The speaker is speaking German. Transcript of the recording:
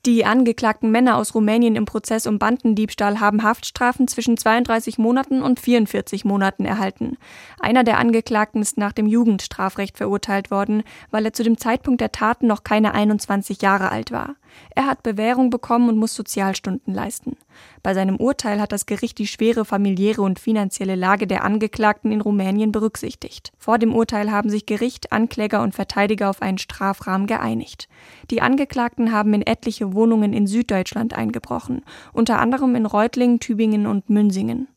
Die angeklagten Männer aus Rumänien im Prozess um Bandendiebstahl haben Haftstrafen zwischen 32 Monaten und 44 Monaten erhalten. Einer der Angeklagten ist nach dem Jugendstrafrecht verurteilt worden, weil er zu dem Zeitpunkt der Taten noch keine 21 Jahre alt war. Er hat Bewährung bekommen und muss Sozialstunden leisten. Bei seinem Urteil hat das Gericht die schwere familiäre und finanzielle Lage der Angeklagten in Rumänien berücksichtigt. Vor dem Urteil haben sich Gericht, Ankläger und Verteidiger auf einen Strafrahmen geeinigt. Die Angeklagten haben in etliche Wohnungen in Süddeutschland eingebrochen, unter anderem in Reutlingen, Tübingen und Münsingen.